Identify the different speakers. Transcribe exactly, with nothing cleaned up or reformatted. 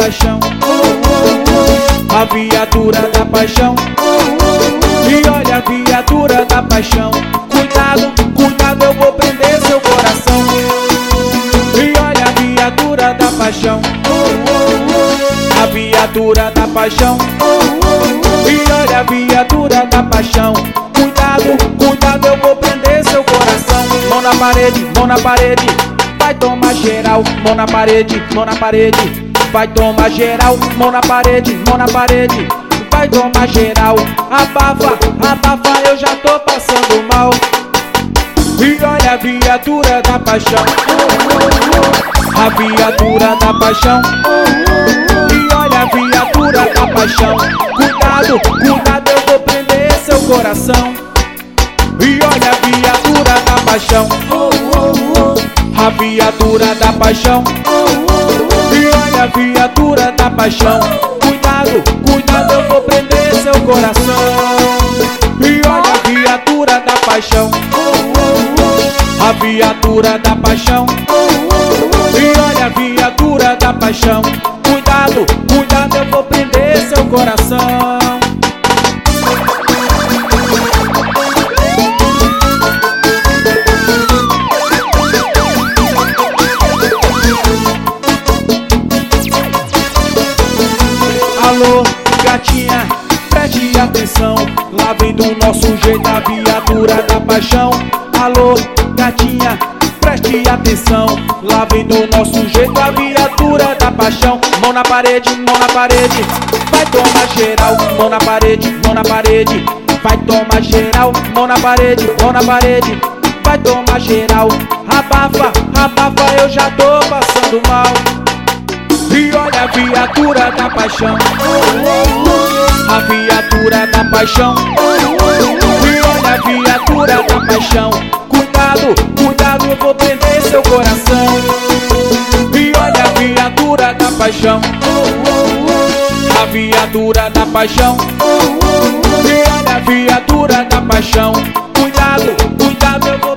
Speaker 1: paixão, a viatura da paixão. E olha a viatura da paixão. Cuidado, cuidado, eu vou prender seu coração. E olha a viatura da paixão, a viatura da paixão. E olha a viatura da paixão. Cuidado, cuidado, eu vou prender seu coração. Mão na parede, mão na parede, vai tomar geral. Mão na parede, mão na parede, vai tomar geral. Mão na parede, mão na parede, vai tomar geral. Abafa, abafa, eu já tô passando mal. E olha a viatura da paixão, a viatura da paixão. E olha a viatura da paixão. Cuidado, cuidado, eu vou prender seu coração. E olha a viatura da paixão, a viatura da paixão. E olha a viatura da paixão. Cuidado, cuidado, eu vou prender seu coração. E olha a viatura da paixão, a viatura da paixão. E olha a viatura da paixão. Cuidado, cuidado, eu vou prender seu coração. Alô, gatinha, preste atenção. Lá vem do nosso jeito a viatura da paixão. Alô, gatinha, preste atenção. Lá vem do nosso jeito a viatura da paixão. Mão na parede, mão na parede, vai tomar geral. Mão na parede, mão na parede, vai tomar geral. Mão na parede, mão na parede, vai tomar geral. Abafa, abafa, eu já tô passando mal. E olha a viatura da paixão, a viatura da paixão. E olha a viatura da paixão. Cuidado, cuidado, eu vou prender seu coração. E olha a viatura da paixão, a viatura da paixão. E olha a viatura da paixão. Cuidado, cuidado, eu vou